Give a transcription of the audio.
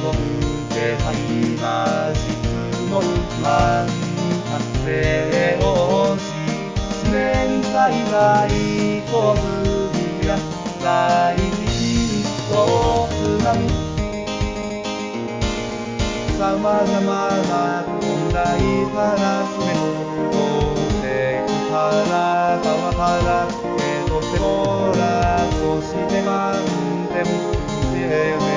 の手配が質問反発性をし自然災害洪水や大地と津波様々な問題ハラスメントセクハラパワハラとしてもらとして満点